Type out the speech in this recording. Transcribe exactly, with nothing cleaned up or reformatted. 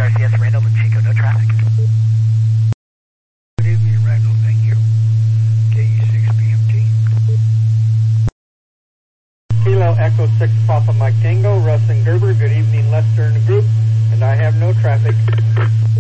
R C S Randall and Chico, no traffic. Good evening, Randall, thank you. K E six B M T. Kilo Echo six Papa Mike Tango, Russ and Gerber, good evening, Lester and the group, and I have no traffic.